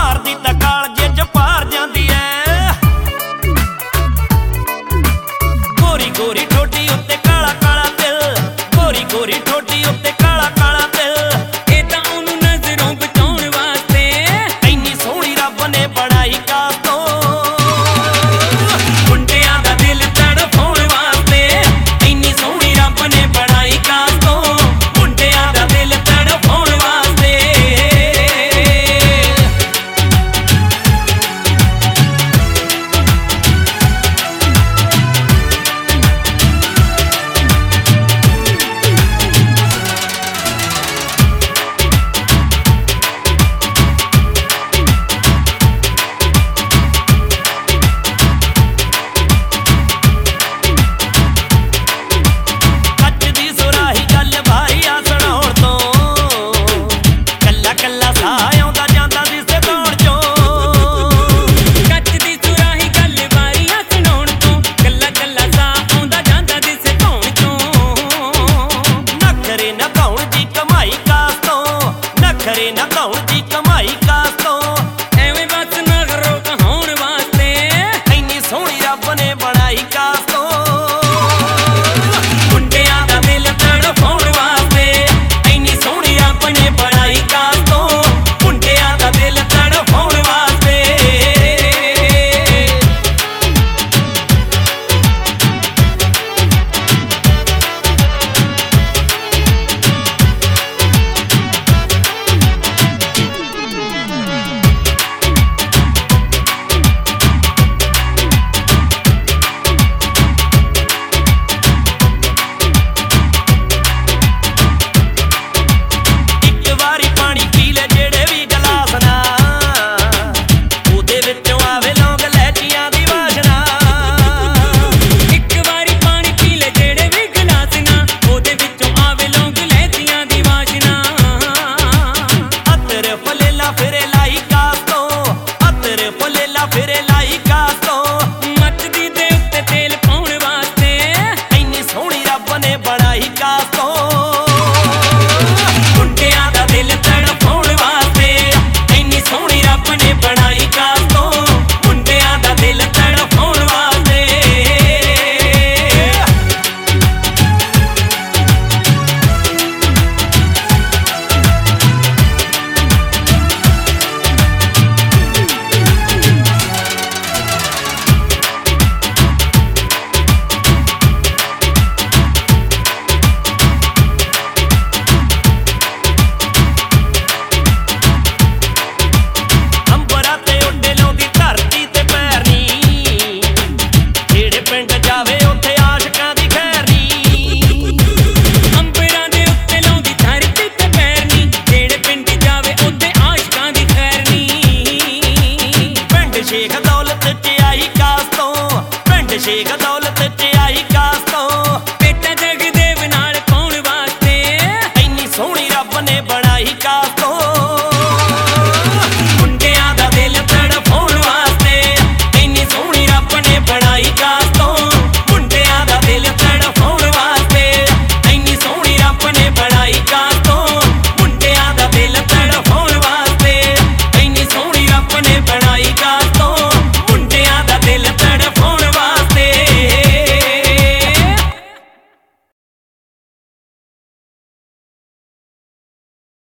ਮਾਰਦੀ ਤਾਂ ਕਾਲਜੇ ਚ ਪਾਰ ਜਾਂਦੀ ਐ। ਗੋਰੀ ਗੋਰੀ ਠੋਡੀ ਉੱਤੇ ਕਾਲਾ ਕਾਲਾ ਦਿਲ, ਗੋਰੀ ਗੋਰੀ ਠੋਡੀ ਉੱਤੇ ਕਾਲਾ ਕਾਲਾ ਦਿਲ। ਇਹ ਤਾਂ ਉਹਨੂੰ ਨਜ਼ਰੋਂ ਬਚਾਉਣ ਵਾਸਤੇ ਇੰਨੀ ਸੋਹਣੀ ਰੱਬ ਨੇ ਬਣਾਈ ਕਾਸ ਤੋਂ। ਮੁੰਡਿਆਂ ਦਾ ਦਿਲ ਤੜਫਾਉਣ ਵਾਸਤੇ ਇੰਨੀ ਸੋਹਣੀ ਰੱਬ ਨੇ ਬਣਾਈ ਕਾਸ ਤੋਂ। ਮੁੰਡਿਆਂ ਦਾ ਦਿਲ ਤੜਫਾਉਣ ਵਾਸਤੇ। ਕੱਚ ਦੀ ਸੁਰਾਹੀ ਗੱਲ ਭਾਈ ਆ ਸੁਣਾਉਣ ਤੋਂ, ਕੱਲਾ ਕੱਲਾ ਸਾਹ ਆਉਂਦਾ ਜਾਂਦਾ ਸੀ ਸਤਾਉਣ ਚੋਂ। ਕੱਚ ਦੀ ਸੁਰਾਹੀ ਗੱਲ ਵਾਰੀਆਂ ਸੁਣਾਉਣ ਤੋਂ, ਕੱਲਾ ਕੱਲਾ ਸਾਹ ਆਉਂਦਾ ਜਾਂਦਾ ਦਿਸ ਧੌਣ ਚੋਂ। ਨਖਰੇ ਨਾ ਧੌਣ ਦੀ ਕਮਾਈ ਕਾਸ ਤੋਂ, ਨਖਰੇ ਨਾ ਧੌਣ ਦੀ ਕਮਾਈ ਕਾਸ ਤੋਂ। ਐਵੇਂ ਬਸ ਨਗਰੋਂ ਕਹਾਉਣ ਵਾਸਤੇ ਇੰਨੀ ਸੋਹਣੀ ਰੱਬ ਨੇ ਬਣਾਈ ਕਾਸ ਤੋਂ। ਮੁੰਡਿਆਂ ਦਾ ਦਿਲ ਤੜਫਾਉਣ ਵਾਸਤੇ ਇੰਨੀ ਸੋਹਣੀ ਰੱਬ ਨੇ ਬਣਾਈ ਕਾਸ ਤੋਂ। ਮੁੰਡਿਆਂ ਦਾ ਦਿਲ ਤੜਫਾਉਣ ਵਾਸਤੇ। ਇੱਕ ਵਾਰੀ ਪਾਣੀ ਪੀ ਲੈ ਜਿਹੜੇ ਵੀ ਗਲਾਸ ਨਾਲ, ਉਹਦੇ ਵਿੱਚੋਂ ਆਵੇ ਲੌਂਗ ਲੈਚੀਆਂ ਦੀ ਵਾਸ਼ਨਾ। ਇੱਕ ਵਾਰੀ ਪਾਣੀ ਪੀ ਲੈ ਜਿਹੜੇ ਵੀ ਗਲਾਸ ਨਾ, ਉਹਦੇ ਵਿੱਚੋਂ ਆਵੇ ਲੌਂਗ ਲੈਚੀਆਂ ਦੀ ਵਾਸ਼ਨਾ। ਅਤਰ ਫਲੇਲਾ ਫਿਰੇ ਲਾਈ ਕਾਸ ਤੋਂ, ਅਤਰ ਫਲੇਲਾ ਫਿਰੇ ਲਾਈ ਕਾਸ ਤੋਂ। ਮੱਚਦੀ ਦੇ ਉੱਤੇ ਤੇਲ ਪਾਉਣ ਵਾਸਤੇ ਇੰਨੀ ਸੋਹਣੀ ਰੱਬ ਨੇ ਬਣਾਈ ਕਾਸ ਤੋਂ। ਮੁੰਡਿਆਂ ਦਾ ਦਿਲ ਤੜਫਾਉਣ ਵਾਸਤੇ ਇੰਨੀ ਸੋਹਣੀ ਰੱਬ ਨੇ ਬਣਾਈ ਕਾਸ ਤੋਂ। ਮੁੰਡਿਆਂ ਦਾ ਦਿਲ ਤੜਫਾਉਣ ਵਾਸਤੇ। ਅੰਬਰਾਂ ਤੇ ਉੱਡੇ ਲਾਉਂਦੀ ਧਰਤੀ ਤੇ ਪੈਰ ਨੀ, ਜਿਹੜੇ ਪਿੰਡ ਜਾਵੇ ਉੱਥੇ ਆਸ਼ਿਕਾਂ ਦੀ ਖੈਰ ਨੀ। ਅੰਬਰਾਂ ਦੇ ਉੱਤੇ ਲਾਉਂਦੀ ਧਰਤੀ ਤੇ ਪੈਰ ਨੀ, ਜਿਹੜੇ ਪਿੰਡ ਜਾਵੇ ਉੱਥੇ ਆਸ਼ਕਾਂ ਦੀ ਖੈਰ ਨੀ। ਪਿੰਡ ਸ਼ੇਖ ਦੌਲਤ ਚ ਆਈ ਕਾਸ ਤੋਂ, ਪਿੰਡ ਸ਼ੇਖ